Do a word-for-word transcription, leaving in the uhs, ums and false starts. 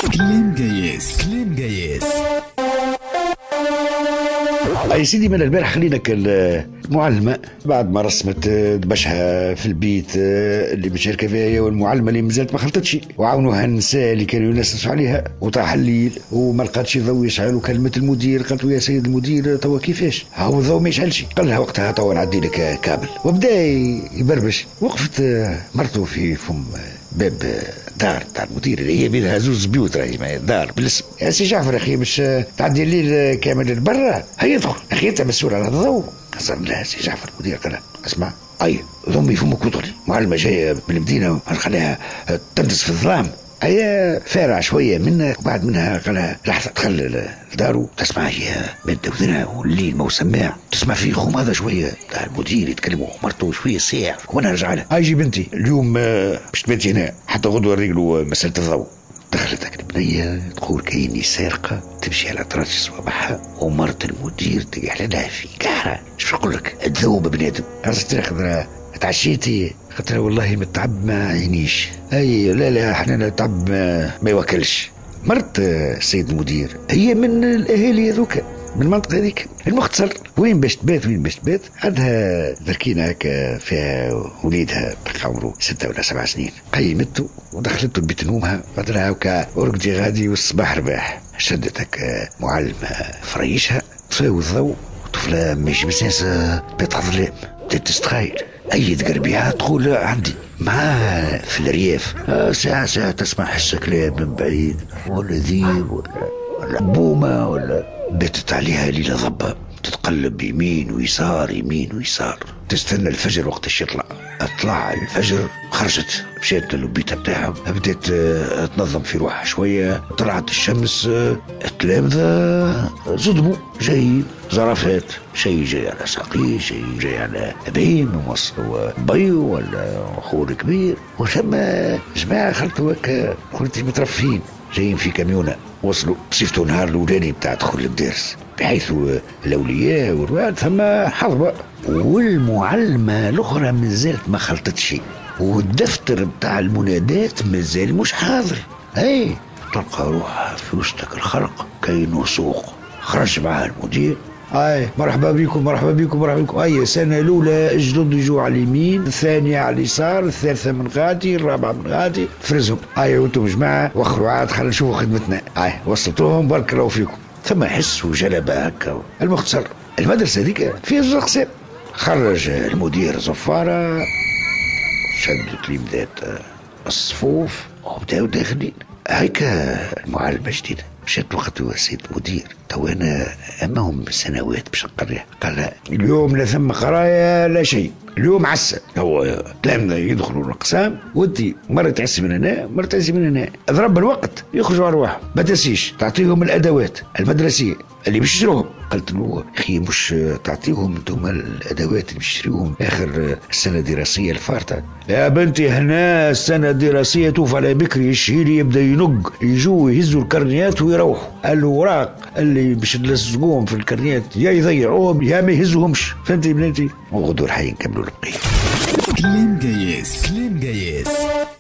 كلام جايز كلام جايز. اي سيدي، من البارح خلينا المعلمة بعد ما رسمت دبشها في البيت اللي بتشارك فيها هي والمعلمة اللي مازالت ما خلطتش، وعاونوها النساء اللي كانوا ينسسوا عليها، وطاح الليل وما لقاتش ضوء يشعل، وكلمت المدير قالت له يا سيد المدير توا كيفاش هاو الضوء ما يشعلش؟ قال لها وقتها توا نعدي لك كابل، وبدا يبربش. وقفت مرته في فم باب دار تاع المدير اللي هي بينها زوز بيوت، راهي دار بالاسم. يا سي جعفر اخي باش تعدي الليل كامل لبرا، هيا ادخل اخي انت مسؤول على الضوء. قصر لا سي جعفر المدير قال اسمع، اي ضمي فمك وادخلي، معلمه جايه من المدينه نخليها تندس في الظلام. هي فارع شويه منك، وبعد منها قالها لحظه دخل لدارو تسمع هي بنت وذنها والليل ما سماع، تسمع فيه خوم هذا شويه تاع المدير يتكلموا مرته شويه ساعه، وانا رجع لها هاي جي بنتي اليوم باش تباتي هنا حتى غدوه نريقلوا مساله الضوء. دخلتك البنية تقول كايني سارقة تمشي على طراج صباحها، ومرت المدير تقع لها في كحرة. شو نقول لك تذوب بنادم. عرفت تاخذ تعشيتي؟ قلت لها والله متعب ما عينيش. اي لا لا احنا نتعب ما, ما يوكلش. مرت السيد المدير هي من الاهالي هذوك من المنطقة هذيك. المختصر وين باش تبات وين باش تبات، عندها ذركينة هكا فيها وليدها عمره ستة ولا سبع سنين، قيمته ودخلته لبيت نومها. بعد لها هكا ورقدي غادي والصباح رباح. شدت هكا معلمة فريشها طفاو الضوء، طفلة ماشي بسنس بيت ظلام، بدات تستخايل. اي تقربيها تقول عندي مع في الرياف آه ساعة ساعة تسمع حس كلام من بعيد، ولا ذيب ولا ولا بومة ولا. باتت عليها ليلة ضبة، تتقلب يمين ويسار يمين ويسار، تستنى الفجر وقت يطلع. اطلع الفجر خرجت مشيت للبيت بتاعهم، بدات تنظم في روحها شوية. طلعت الشمس، التلامذة زدموا جايين زرافات، شيء جاي على ساقيه، شيء جاي على ابين موصل بي ولا اخوه كبير، وثم جماعة خلطوا هكا خلطي مترفين جايين في كاميونة. وصلوا صيفتوا نهار الاولاني بتاع دخول الدرس، بحيث الاولياء والرواد ثم حضبة، والمعلمة الاخرى مازالت ما خلطتش، والدفتر بتاع المنادات مازال مش حاضر. اي تلقى روحها في وسطك الخرق كاين سوق. خرج معها المدير، اي مرحبا بكم مرحبا بكم مرحبا بكم. اي سنه الاولى الجدد يجوا على اليمين، الثانيه على اليسار، الثالثه من غادي، الرابعه من غادي، فرزهم. اي وانتم جماعه وخروا عاد خلينا نشوفوا خدمتنا. اي وصلتوهم بارك الله فيكم. ثم حس وجلبه هكا. المختصر المدرسه هذيك فيها زوج اقسام. خرج المدير زفاره، شدوا تلميذات الصفوف وبداوا داخلين. هيك المعلمة جديدة مشات وقت السيد المدير، تو انا امهم سنوات باش نقريها. قال اليوم لا ثم قرايه لا شيء، اليوم عسى. هو تلامذة يدخلوا الاقسام، وانت مرة تعسي من هنا مرة تعسي من هنا، اضرب الوقت يخرجوا ارواحهم. ما تنسيش تعطيهم الادوات المدرسيه اللي باش يشتروهم. قلت له اخي مش تعطيهم انتم الادوات اللي باش يشتروهم اخر السنه الدراسيه الفارطه؟ يا بنتي هنا السنه الدراسيه توفى على بكري، الشهيري يبدا ينق، يجوا يهزوا الكرنيات ويروحوا. الوراق اللي باش نلصقوهم في الكرنيات يا يضيعوهم يا ما يهزوهمش. فهمتي بنتي؟ وغدوا الحي نكملوا البقيه. كلام جايز كلام جايز.